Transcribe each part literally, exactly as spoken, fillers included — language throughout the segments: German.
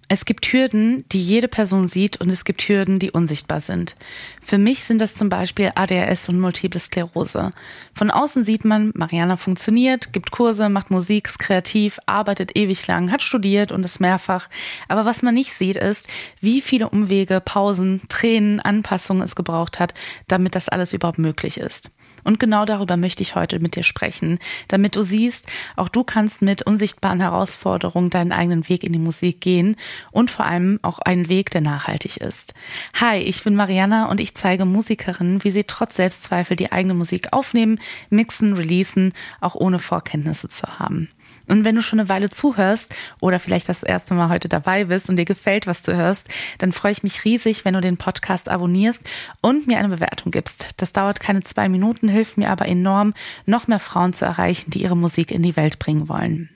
Es gibt Hürden, die jede Person sieht und es gibt Hürden, die unsichtbar sind. Für mich sind das zum Beispiel A D H S und Multiple Sklerose. Von außen sieht man, Mariana funktioniert, gibt Kurse, macht Musik, ist kreativ, arbeitet ewig lang, hat studiert und das mehrfach. Aber was man nicht sieht ist, wie viele Umwege, Pausen, Tränen, Anpassungen es gebraucht hat, damit das alles überhaupt möglich ist. Und genau darüber möchte ich heute mit dir sprechen, damit du siehst, auch du kannst mit unsichtbaren Herausforderungen deinen eigenen Weg in die Musik gehen und vor allem auch einen Weg, der nachhaltig ist. Hi, ich bin Mariana und ich zeige Musikerinnen, wie sie trotz Selbstzweifel die eigene Musik aufnehmen, mixen, releasen, auch ohne Vorkenntnisse zu haben. Und wenn du schon eine Weile zuhörst oder vielleicht das erste Mal heute dabei bist und dir gefällt, was du hörst, dann freue ich mich riesig, wenn du den Podcast abonnierst und mir eine Bewertung gibst. Das dauert keine zwei Minuten, hilft mir aber enorm, noch mehr Frauen zu erreichen, die ihre Musik in die Welt bringen wollen.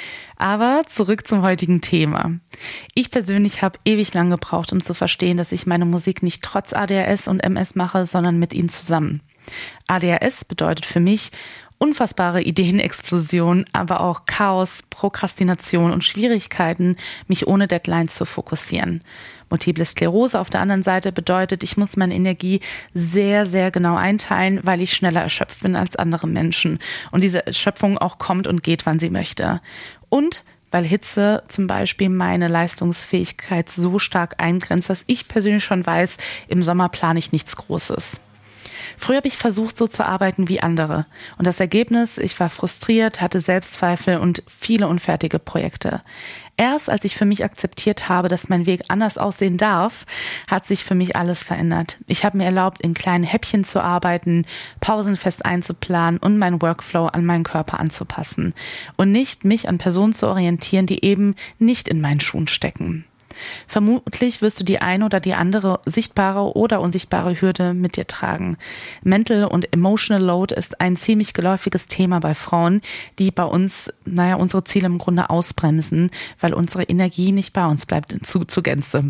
Aber zurück zum heutigen Thema. Ich persönlich habe ewig lang gebraucht, um zu verstehen, dass ich meine Musik nicht trotz A D H S und M S mache, sondern mit ihnen zusammen. A D H S bedeutet für mich unfassbare Ideenexplosion, aber auch Chaos, Prokrastination und Schwierigkeiten, mich ohne Deadlines zu fokussieren. Multiple Sklerose auf der anderen Seite bedeutet, ich muss meine Energie sehr, sehr genau einteilen, weil ich schneller erschöpft bin als andere Menschen und diese Erschöpfung auch kommt und geht, wann sie möchte. Und weil Hitze zum Beispiel meine Leistungsfähigkeit so stark eingrenzt, dass ich persönlich schon weiß, im Sommer plane ich nichts Großes. Früher habe ich versucht, so zu arbeiten wie andere. Und das Ergebnis, ich war frustriert, hatte Selbstzweifel und viele unfertige Projekte. Erst als ich für mich akzeptiert habe, dass mein Weg anders aussehen darf, hat sich für mich alles verändert. Ich habe mir erlaubt, in kleinen Häppchen zu arbeiten, Pausen fest einzuplanen und meinen Workflow an meinen Körper anzupassen. Und nicht mich an Personen zu orientieren, die eben nicht in meinen Schuhen stecken. Vermutlich wirst du die eine oder die andere sichtbare oder unsichtbare Hürde mit dir tragen. Mental und Emotional Load ist ein ziemlich geläufiges Thema bei Frauen, die bei uns, naja, unsere Ziele im Grunde ausbremsen, weil unsere Energie nicht bei uns bleibt zu, zu Gänze.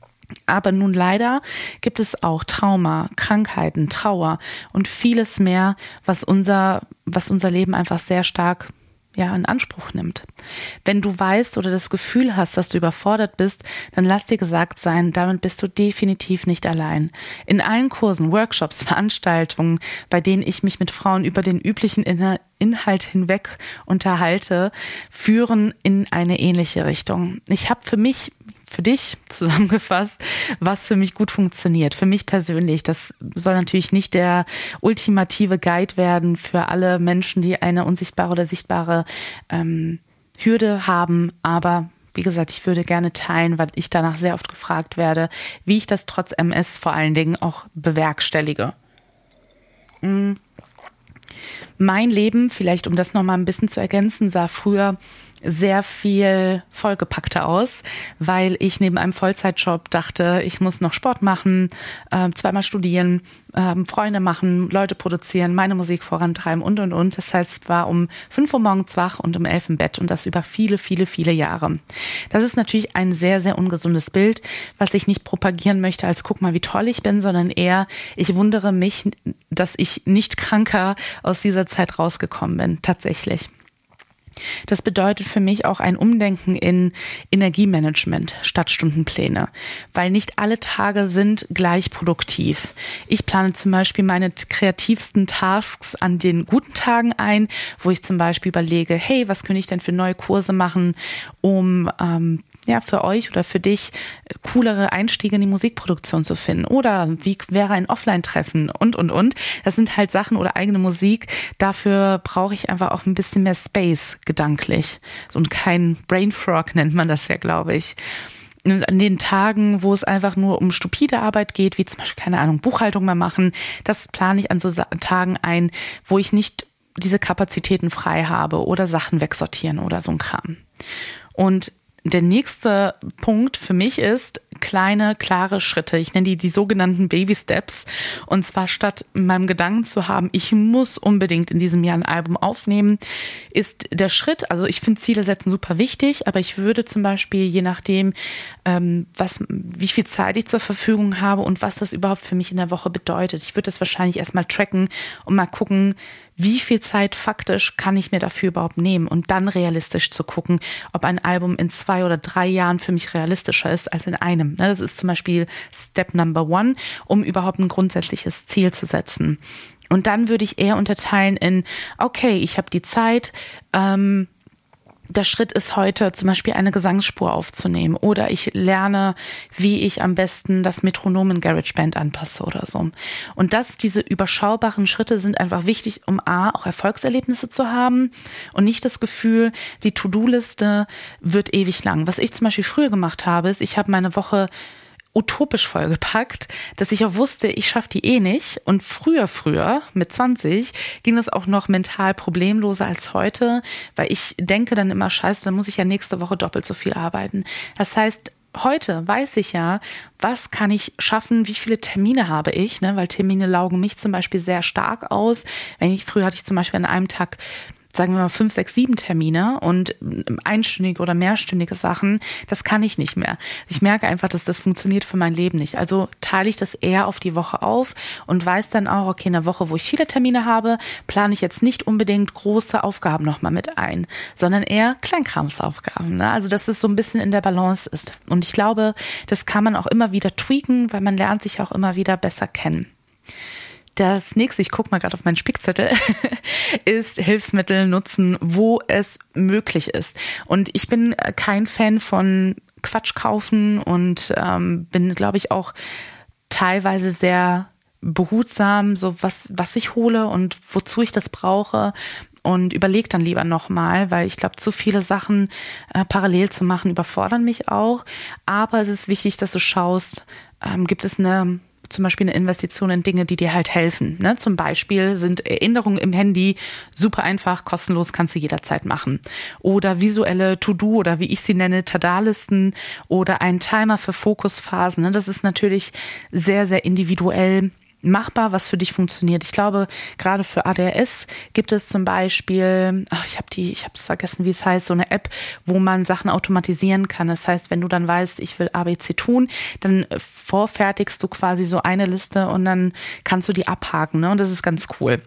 Aber nun leider gibt es auch Trauma, Krankheiten, Trauer und vieles mehr, was unser, was unser Leben einfach sehr stark ja, in Anspruch nimmt. Wenn du weißt oder das Gefühl hast, dass du überfordert bist, dann lass dir gesagt sein, damit bist du definitiv nicht allein. In allen Kursen, Workshops, Veranstaltungen, bei denen ich mich mit Frauen über den üblichen Inhalt hinweg unterhalte, führen in eine ähnliche Richtung. Ich habe für mich für dich zusammengefasst, was für mich gut funktioniert. Für mich persönlich. Das soll natürlich nicht der ultimative Guide werden für alle Menschen, die eine unsichtbare oder sichtbare ähm, Hürde haben. Aber wie gesagt, ich würde gerne teilen, weil ich danach sehr oft gefragt werde, wie ich das trotz M S vor allen Dingen auch bewerkstellige. Mhm. Mein Leben, vielleicht um das nochmal ein bisschen zu ergänzen, sah früher sehr viel vollgepackter aus, weil ich neben einem Vollzeitjob dachte, ich muss noch Sport machen, äh, zweimal studieren, äh, Freunde machen, Leute produzieren, meine Musik vorantreiben und, und, und. Das heißt, ich war um fünf Uhr morgens wach und um elf im Bett und das über viele, viele, viele Jahre. Das ist natürlich ein sehr, sehr ungesundes Bild, was ich nicht propagieren möchte als guck mal, wie toll ich bin, sondern eher, ich wundere mich, dass ich nicht kranker aus dieser Zeit rausgekommen bin, tatsächlich. Das bedeutet für mich auch ein Umdenken in Energiemanagement statt Stundenpläne, weil nicht alle Tage sind gleich produktiv. Ich plane zum Beispiel meine kreativsten Tasks an den guten Tagen ein, wo ich zum Beispiel überlege, hey, was könnte ich denn für neue Kurse machen, um ähm, ja, für euch oder für dich coolere Einstiege in die Musikproduktion zu finden. Oder wie wäre ein Offline-Treffen und, und, und. Das sind halt Sachen oder eigene Musik. Dafür brauche ich einfach auch ein bisschen mehr Space gedanklich. So und kein Brainfrog nennt man das ja, glaube ich. Und an den Tagen, wo es einfach nur um stupide Arbeit geht, wie zum Beispiel, keine Ahnung, Buchhaltung mal machen, das plane ich an so Tagen ein, wo ich nicht diese Kapazitäten frei habe oder Sachen wegsortieren oder so ein Kram. Und der nächste Punkt für mich ist kleine, klare Schritte. Ich nenne die die sogenannten Baby Steps. Und zwar statt meinem Gedanken zu haben, ich muss unbedingt in diesem Jahr ein Album aufnehmen, ist der Schritt, also ich finde Ziele setzen super wichtig, aber ich würde zum Beispiel, je nachdem, ähm, was, wie viel Zeit ich zur Verfügung habe und was das überhaupt für mich in der Woche bedeutet, ich würde das wahrscheinlich erstmal tracken und mal gucken, wie viel Zeit faktisch kann ich mir dafür überhaupt nehmen und dann realistisch zu gucken, ob ein Album in zwei oder drei Jahren für mich realistischer ist als in einem. Das ist zum Beispiel Step Number One, um überhaupt ein grundsätzliches Ziel zu setzen. Und dann würde ich eher unterteilen in, okay, ich habe die Zeit, ähm, der Schritt ist heute zum Beispiel eine Gesangsspur aufzunehmen oder ich lerne, wie ich am besten das Metronom in GarageBand anpasse oder so. Und dass diese überschaubaren Schritte sind einfach wichtig, um A, auch Erfolgserlebnisse zu haben und nicht das Gefühl, die To-Do-Liste wird ewig lang. Was ich zum Beispiel früher gemacht habe, ist, ich habe meine Woche utopisch vollgepackt, dass ich auch wusste, ich schaffe die eh nicht. Und früher, früher, mit zwanzig, ging das auch noch mental problemloser als heute, weil ich denke dann immer, scheiße, dann muss ich ja nächste Woche doppelt so viel arbeiten. Das heißt, heute weiß ich ja, was kann ich schaffen, wie viele Termine habe ich, ne? Weil Termine laugen mich zum Beispiel sehr stark aus. Wenn ich, früher hatte ich zum Beispiel an einem Tag, sagen wir mal, fünf, sechs, sieben Termine und einstündige oder mehrstündige Sachen, das kann ich nicht mehr. Ich merke einfach, dass das funktioniert für mein Leben nicht. Also teile ich das eher auf die Woche auf und weiß dann auch, okay, in der Woche, wo ich viele Termine habe, plane ich jetzt nicht unbedingt große Aufgaben nochmal mit ein, sondern eher Kleinkramsaufgaben. Ne? Also, dass es so ein bisschen in der Balance ist. Und ich glaube, das kann man auch immer wieder tweaken, weil man lernt sich auch immer wieder besser kennen. Das nächste, ich gucke mal gerade auf meinen Spickzettel, ist Hilfsmittel nutzen, wo es möglich ist. Und ich bin kein Fan von Quatsch kaufen und ähm, bin, glaube ich, auch teilweise sehr behutsam, so was, was ich hole und wozu ich das brauche. Und überleg dann lieber nochmal, weil ich glaube, zu viele Sachen äh, parallel zu machen, überfordern mich auch. Aber es ist wichtig, dass du schaust, ähm, gibt es eine zum Beispiel eine Investition in Dinge, die dir halt helfen. Ne? Zum Beispiel sind Erinnerungen im Handy super einfach, kostenlos, kannst du jederzeit machen. Oder visuelle To-Do oder wie ich sie nenne, Tada-Listen oder ein Timer für Fokusphasen. Ne? Das ist natürlich sehr, sehr individuell machbar, was für dich funktioniert. Ich glaube, gerade für A D H S gibt es zum Beispiel, ach, ich habe die, ich habe es vergessen, wie es heißt, so eine App, wo man Sachen automatisieren kann. Das heißt, wenn du dann weißt, ich will A B C tun, dann vorfertigst du quasi so eine Liste und dann kannst du die abhaken, ne? Und das ist ganz cool.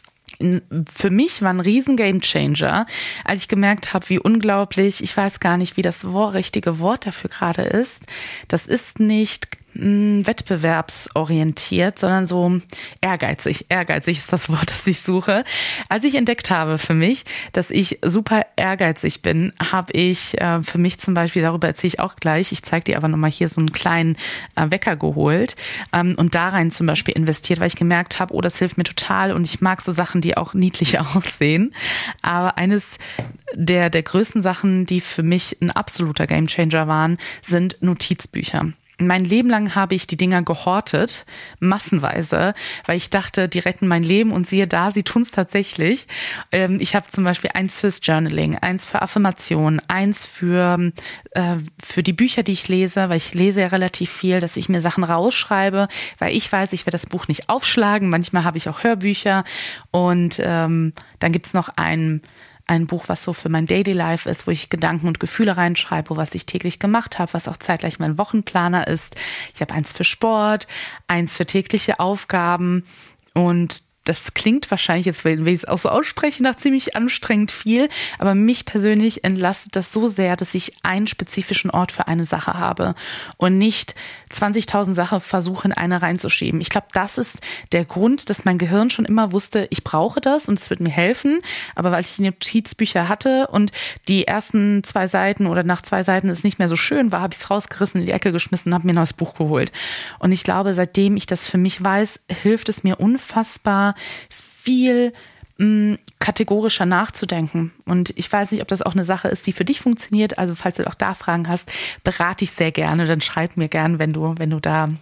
Für mich war ein riesen Gamechanger, als ich gemerkt habe, wie unglaublich, ich weiß gar nicht, wie das richtige Wort dafür gerade ist. Das ist nicht mh, wettbewerbsorientiert, sondern so ehrgeizig. Ehrgeizig ist das Wort, das ich suche. Als ich entdeckt habe für mich, dass ich super ehrgeizig bin, habe ich äh, für mich zum Beispiel, darüber erzähle ich auch gleich, ich zeige dir aber nochmal hier so einen kleinen äh, Wecker geholt ähm, und da rein zum Beispiel investiert, weil ich gemerkt habe, oh, das hilft mir total und ich mag so Sachen, die auch niedlich aussehen. Aber eines der, der größten Sachen, die für mich ein absoluter Gamechanger waren, sind Notizbücher. Mein Leben lang habe ich die Dinger gehortet, massenweise, weil ich dachte, die retten mein Leben und siehe da, sie tun es tatsächlich. Ich habe zum Beispiel eins fürs Journaling, eins für Affirmationen, eins für, äh, für die Bücher, die ich lese, weil ich lese ja relativ viel, dass ich mir Sachen rausschreibe, weil ich weiß, ich werde das Buch nicht aufschlagen. Manchmal habe ich auch Hörbücher und ähm, dann gibt's noch ein Ein Buch, was so für mein Daily Life ist, wo ich Gedanken und Gefühle reinschreibe, was ich täglich gemacht habe, was auch zeitgleich mein Wochenplaner ist. Ich habe eins für Sport, eins für tägliche Aufgaben und das klingt wahrscheinlich jetzt, wenn ich es auch so ausspreche, nach ziemlich anstrengend viel, aber mich persönlich entlastet das so sehr, dass ich einen spezifischen Ort für eine Sache habe und nicht zwanzigtausend Sachen versuche, in eine reinzuschieben. Ich glaube, das ist der Grund, dass mein Gehirn schon immer wusste, ich brauche das und es wird mir helfen, aber weil ich die Notizbücher hatte und die ersten zwei Seiten oder nach zwei Seiten es nicht mehr so schön war, habe ich es rausgerissen, in die Ecke geschmissen und habe mir ein neues Buch geholt. Und ich glaube, seitdem ich das für mich weiß, hilft es mir unfassbar, viel mh, kategorischer nachzudenken. Und ich weiß nicht, ob das auch eine Sache ist, die für dich funktioniert. Also falls du auch da Fragen hast, berate ich sehr gerne. Dann schreib mir gerne, wenn du, wenn du da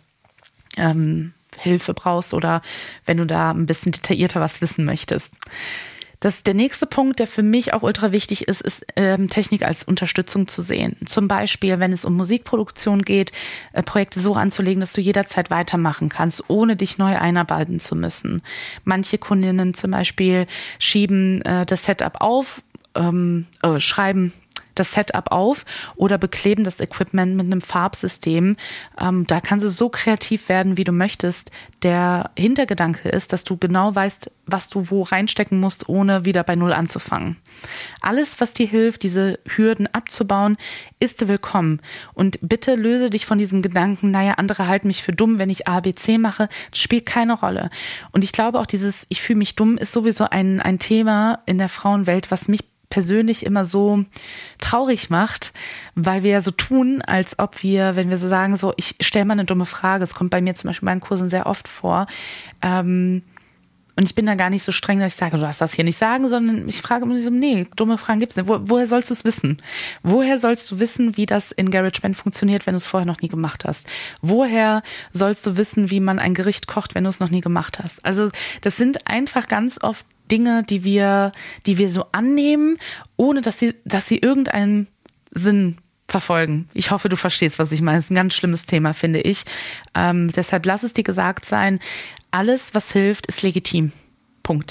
ähm, Hilfe brauchst oder wenn du da ein bisschen detaillierter was wissen möchtest. Das, der nächste Punkt, der für mich auch ultra wichtig ist, ist ähm, Technik als Unterstützung zu sehen. Zum Beispiel, wenn es um Musikproduktion geht, äh, Projekte so anzulegen, dass du jederzeit weitermachen kannst, ohne dich neu einarbeiten zu müssen. Manche Kundinnen zum Beispiel schieben äh, das Setup auf, ähm, äh, schreiben das Setup auf oder bekleben das Equipment mit einem Farbsystem. Ähm, da kannst du so kreativ werden, wie du möchtest. Der Hintergedanke ist, dass du genau weißt, was du wo reinstecken musst, ohne wieder bei Null anzufangen. Alles, was dir hilft, diese Hürden abzubauen, ist willkommen. Und bitte löse dich von diesem Gedanken, naja, andere halten mich für dumm, wenn ich A, B, C mache. Das spielt keine Rolle. Und ich glaube auch dieses, ich fühle mich dumm, ist sowieso ein, ein Thema in der Frauenwelt, was mich persönlich immer so traurig macht, weil wir ja so tun, als ob wir, wenn wir so sagen, so, ich stelle mal eine dumme Frage, es kommt bei mir zum Beispiel bei meinen Kursen sehr oft vor, ähm, und ich bin da gar nicht so streng, dass ich sage, du darfst das hier nicht sagen, sondern ich frage immer so, nee, dumme Fragen gibt's nicht. Wo, woher sollst du es wissen? Woher sollst du wissen, wie das in GarageBand funktioniert, wenn du es vorher noch nie gemacht hast? Woher sollst du wissen, wie man ein Gericht kocht, wenn du es noch nie gemacht hast? Also das sind einfach ganz oft Dinge, die wir, die wir so annehmen, ohne dass sie, dass sie irgendeinen Sinn verfolgen. Ich hoffe, du verstehst, was ich meine. Das ist ein ganz schlimmes Thema, finde ich. Ähm, deshalb lass es dir gesagt sein, alles, was hilft, ist legitim. Punkt.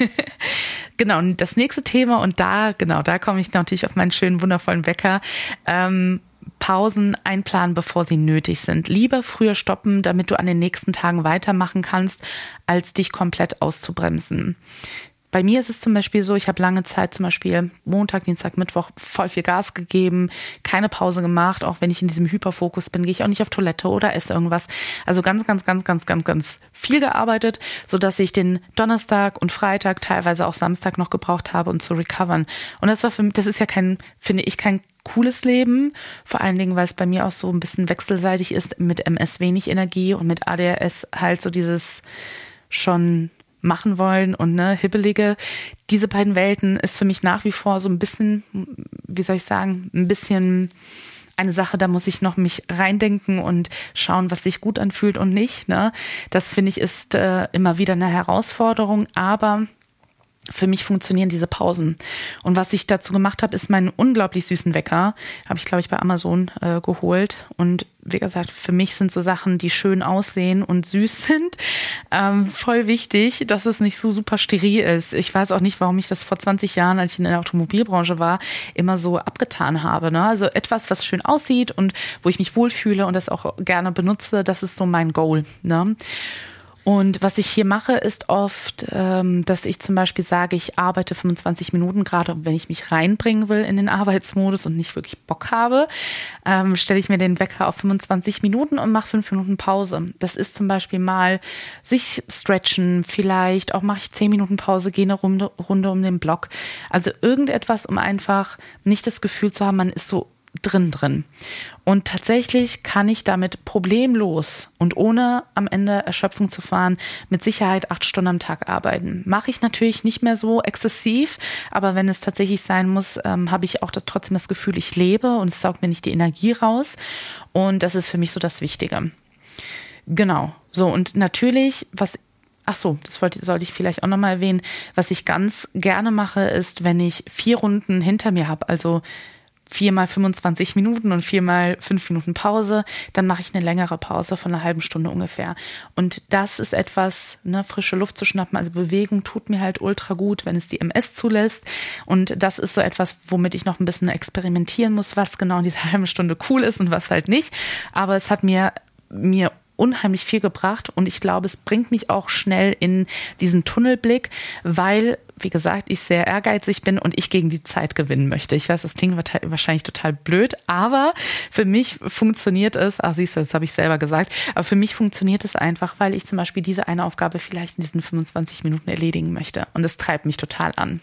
Genau, und das nächste Thema, und da, genau, da komme ich natürlich auf meinen schönen, wundervollen Wecker. Ähm, Pausen einplanen, bevor sie nötig sind. Lieber früher stoppen, damit du an den nächsten Tagen weitermachen kannst, als dich komplett auszubremsen. Bei mir ist es zum Beispiel so, ich habe lange Zeit zum Beispiel Montag, Dienstag, Mittwoch voll viel Gas gegeben, keine Pause gemacht. Auch wenn ich in diesem Hyperfokus bin, gehe ich auch nicht auf Toilette oder esse irgendwas. Also ganz, ganz, ganz, ganz, ganz, ganz viel gearbeitet, sodass ich den Donnerstag und Freitag, teilweise auch Samstag noch gebraucht habe, um zu recovern. Und das war für mich, das ist ja kein, finde ich, kein cooles Leben. Vor allen Dingen, weil es bei mir auch so ein bisschen wechselseitig ist, mit M S wenig Energie und mit A D H S halt so dieses schon machen wollen und ne, hibbelige. Diese beiden Welten ist für mich nach wie vor so ein bisschen, wie soll ich sagen, ein bisschen eine Sache, da muss ich noch mich reindenken und schauen, was sich gut anfühlt und nicht. Ne? Das finde ich ist äh, immer wieder eine Herausforderung, aber für mich funktionieren diese Pausen. Und was ich dazu gemacht habe, ist meinen unglaublich süßen Wecker. Habe ich, glaube ich, bei Amazon äh, geholt. Und wie gesagt, für mich sind so Sachen, die schön aussehen und süß sind, ähm, voll wichtig, dass es nicht so super steril ist. Ich weiß auch nicht, warum ich das vor zwanzig Jahren, als ich in der Automobilbranche war, immer so abgetan habe. Ne? Also etwas, was schön aussieht und wo ich mich wohlfühle und das auch gerne benutze, das ist so mein Goal. Ne? Und was ich hier mache, ist oft, ähm, dass ich zum Beispiel sage, ich arbeite fünfundzwanzig Minuten, gerade wenn ich mich reinbringen will in den Arbeitsmodus und nicht wirklich Bock habe, ähm, stelle ich mir den Wecker auf fünfundzwanzig Minuten und mache fünf Minuten Pause. Das ist zum Beispiel mal sich stretchen, vielleicht auch mache ich zehn Minuten Pause, gehe eine Runde, Runde um den Block. Also irgendetwas, um einfach nicht das Gefühl zu haben, man ist so drin drin. Und tatsächlich kann ich damit problemlos und ohne am Ende Erschöpfung zu fahren, mit Sicherheit acht Stunden am Tag arbeiten. Mache ich natürlich nicht mehr so exzessiv, aber wenn es tatsächlich sein muss, ähm, habe ich auch da trotzdem das Gefühl, ich lebe und es saugt mir nicht die Energie raus. Und das ist für mich so das Wichtige. Genau. So, und natürlich, was Ach so, das wollte, sollte ich vielleicht auch nochmal erwähnen. Was ich ganz gerne mache, ist, wenn ich vier Runden hinter mir habe, also viermal fünfundzwanzig Minuten und viermal fünf Minuten Pause, dann mache ich eine längere Pause von einer halben Stunde ungefähr. Und das ist etwas, ne, frische Luft zu schnappen, also Bewegung tut mir halt ultra gut, wenn es die M S zulässt. Und das ist so etwas, womit ich noch ein bisschen experimentieren muss, was genau in dieser halben Stunde cool ist und was halt nicht. Aber es hat mir, mir unheimlich viel gebracht und ich glaube, es bringt mich auch schnell in diesen Tunnelblick, weil, wie gesagt, ich sehr ehrgeizig bin und ich gegen die Zeit gewinnen möchte. Ich weiß, das klingt wahrscheinlich total blöd, aber für mich funktioniert es, ach siehst du, das habe ich selber gesagt, aber für mich funktioniert es einfach, weil ich zum Beispiel diese eine Aufgabe vielleicht in diesen fünfundzwanzig Minuten erledigen möchte und es treibt mich total an.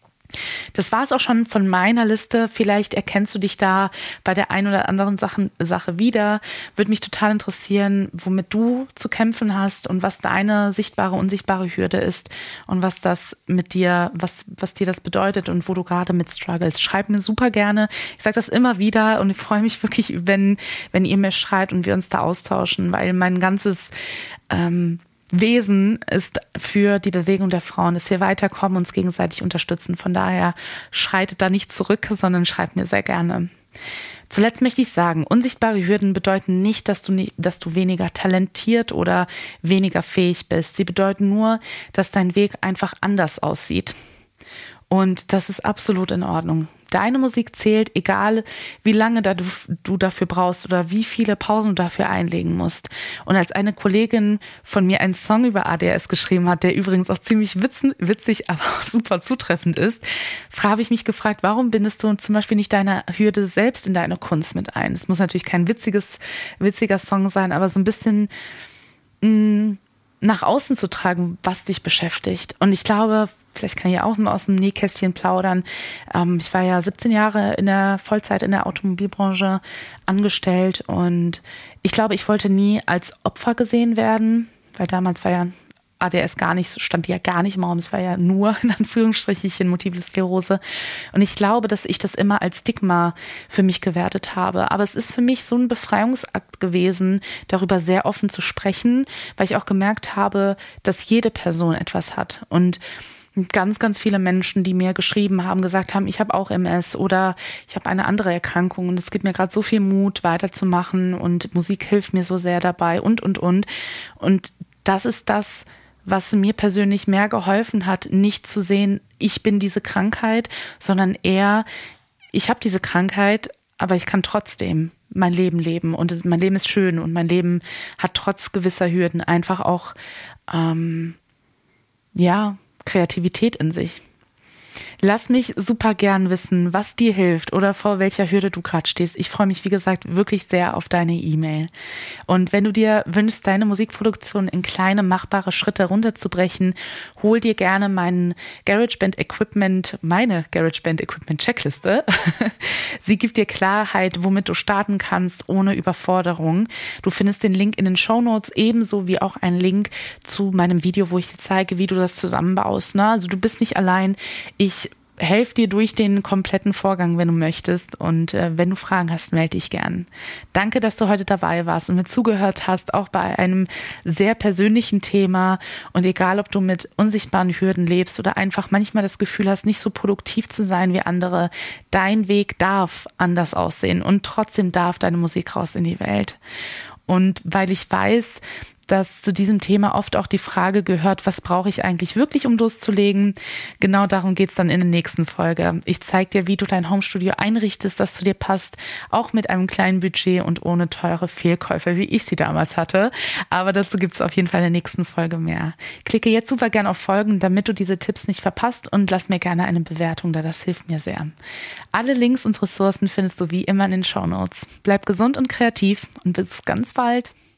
Das war es auch schon von meiner Liste. Vielleicht erkennst du dich da bei der einen oder anderen Sachen, Sache wieder. Würde mich total interessieren, womit du zu kämpfen hast und was deine sichtbare, unsichtbare Hürde ist und was das mit dir, was, was dir das bedeutet und wo du gerade mit struggles. Schreib mir super gerne. Ich sage das immer wieder und ich freue mich wirklich, wenn, wenn ihr mir schreibt und wir uns da austauschen, weil mein ganzes ähm, Wesen ist für die Bewegung der Frauen, dass wir weiterkommen, uns gegenseitig unterstützen. Von daher schreitet da nicht zurück, sondern schreibt mir sehr gerne. Zuletzt möchte ich sagen, unsichtbare Hürden bedeuten nicht, dass du, nie, dass du weniger talentiert oder weniger fähig bist. Sie bedeuten nur, dass dein Weg einfach anders aussieht. Und das ist absolut in Ordnung. Deine Musik zählt, egal wie lange da du, du dafür brauchst oder wie viele Pausen du dafür einlegen musst. Und als eine Kollegin von mir einen Song über A D S geschrieben hat, der übrigens auch ziemlich witzig, witzig aber auch super zutreffend ist, habe ich mich gefragt, warum bindest du zum Beispiel nicht deine Hürde selbst in deine Kunst mit ein? Es muss natürlich kein witziges, witziger Song sein, aber so ein bisschen mh, nach außen zu tragen, was dich beschäftigt. Und ich glaube, vielleicht kann ich ja auch mal aus dem Nähkästchen plaudern. Ähm, ich war ja siebzehn Jahre in der Vollzeit in der Automobilbranche angestellt und ich glaube, ich wollte nie als Opfer gesehen werden, weil damals war ja A D S gar nicht, stand ja gar nicht im Raum, es war ja nur in Anführungsstrichen Multiple Sklerose. Und ich glaube, dass ich das immer als Stigma für mich gewertet habe. Aber es ist für mich so ein Befreiungsakt gewesen, darüber sehr offen zu sprechen, weil ich auch gemerkt habe, dass jede Person etwas hat. Und ganz, ganz viele Menschen, die mir geschrieben haben, gesagt haben, ich habe auch M S oder ich habe eine andere Erkrankung und es gibt mir gerade so viel Mut, weiterzumachen und Musik hilft mir so sehr dabei und, und, und. Und das ist das, was mir persönlich mehr geholfen hat, nicht zu sehen, ich bin diese Krankheit, sondern eher, ich habe diese Krankheit, aber ich kann trotzdem mein Leben leben und mein Leben ist schön und mein Leben hat trotz gewisser Hürden einfach auch, ähm, ja, Kreativität in sich. Lass mich super gern wissen, was dir hilft oder vor welcher Hürde du gerade stehst. Ich freue mich, wie gesagt, wirklich sehr auf deine E-Mail. Und wenn du dir wünschst, deine Musikproduktion in kleine, machbare Schritte runterzubrechen, hol dir gerne meinen GarageBand Equipment, meine GarageBand Equipment Checkliste. Sie gibt dir Klarheit, womit du starten kannst, ohne Überforderung. Du findest den Link in den Shownotes, ebenso wie auch einen Link zu meinem Video, wo ich dir zeige, wie du das zusammenbaust. Ne? Also du bist nicht allein. Ich helfe dir durch den kompletten Vorgang, wenn du möchtest. Und äh, wenn du Fragen hast, melde dich gern. Danke, dass du heute dabei warst und mir zugehört hast, auch bei einem sehr persönlichen Thema. Und egal, ob du mit unsichtbaren Hürden lebst oder einfach manchmal das Gefühl hast, nicht so produktiv zu sein wie andere, dein Weg darf anders aussehen und trotzdem darf deine Musik raus in die Welt. Und weil ich weiß, dass zu diesem Thema oft auch die Frage gehört, was brauche ich eigentlich wirklich, um loszulegen? Genau darum geht's dann in der nächsten Folge. Ich zeige dir, wie du dein Homestudio einrichtest, das zu dir passt, auch mit einem kleinen Budget und ohne teure Fehlkäufe, wie ich sie damals hatte. Aber dazu gibt's auf jeden Fall in der nächsten Folge mehr. Klicke jetzt super gerne auf Folgen, damit du diese Tipps nicht verpasst und lass mir gerne eine Bewertung da, das hilft mir sehr. Alle Links und Ressourcen findest du wie immer in den Shownotes. Bleib gesund und kreativ und bis ganz bald.